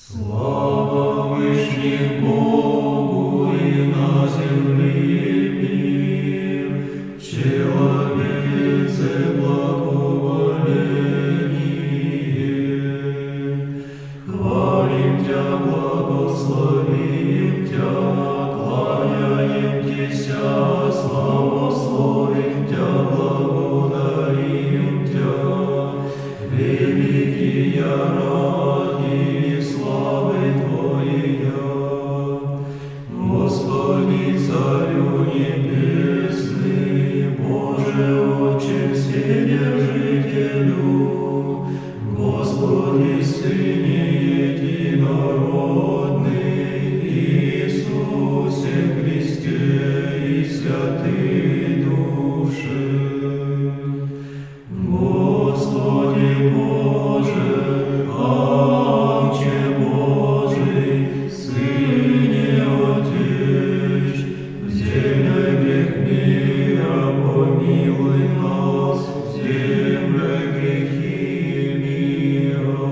Слава Вышних Богу и на земле мир, в человеце благоволение. Хвалим Тя, благословим Тя, кланяем Тися, славословим Тя, благодарим Тя, великий ради славы Твоя. Господи, Царю Небесный, Боже, Отче Вседержителю, Господи, Сыне Единородный, Иисусе Христе и Святый Душе. Господи Боже, Отче Божий, Сыне Отец, в земле грех мира помилуй нас, в земле грехи мира.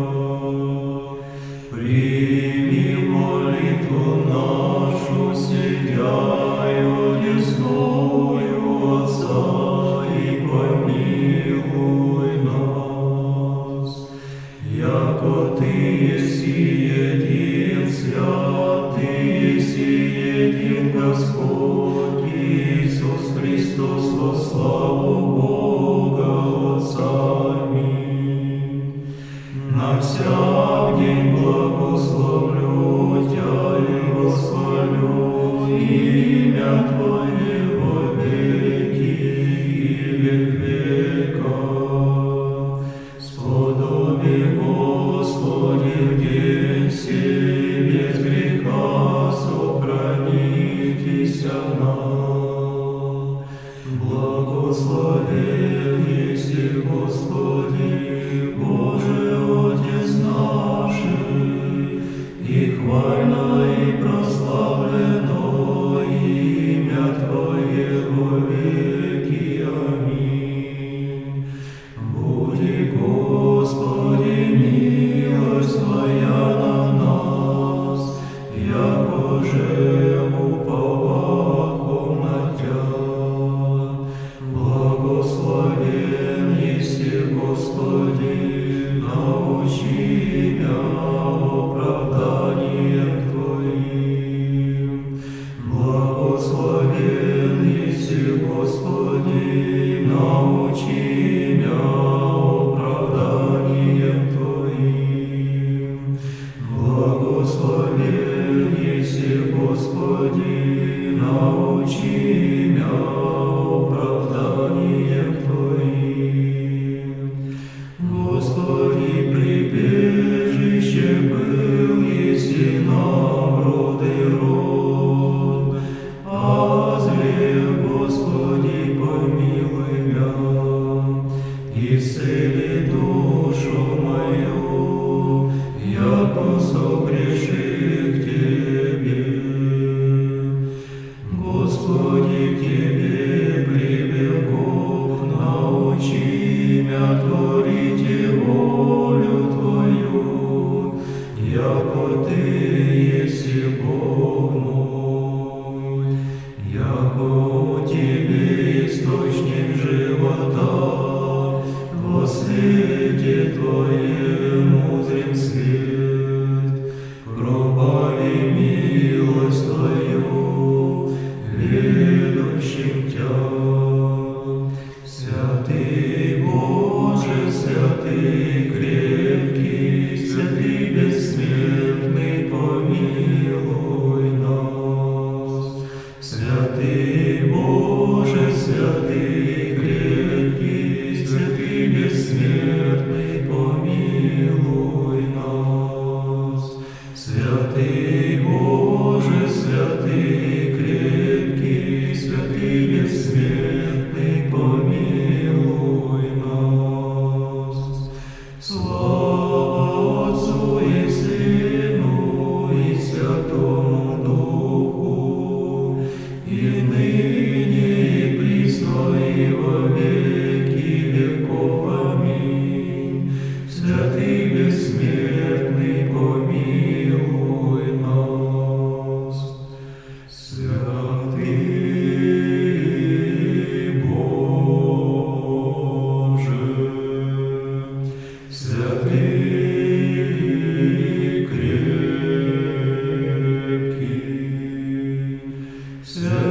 Прими молитву нашу, сидяю десною Отца, и помилуй нас. Яко Ты еси един свят, Ты еси един Господь, Иисус Христос, во славу Бога Отца. Аминь. На всяк день благословлю Тя и восхвалю имя Твое во веки и век века. Сподоби, Господи, в день сей без греха сохранитеся нам. Благословен еси, Господи, Боже, Отец наших, и хвально и прославлено имя Твое во веки. Аминь. Буди, Господи, милость Твоя на нас, яко же уповахом на Тя. Благословен еси, Господи, научи меня оправданием Твоим. Благословен еси, Господи, научи меня оправданием Твоим. Благословен еси, Господи, научи меня оправданием Твоим. Господи, прибежище был еси нам род и род, азрев, Господи, помилуй мя, исцели душу мою, яко согреших Тебе. Господи, к Тебе прибегу, научи меня творить волю Твою, яко Ты еси Бог мой, яко у Тебе источник живота, во свете Твоем узрим свет, пробави милость Твою, ведущим Тя. Святый Боже, святый крепкий, святый бессмертный, святые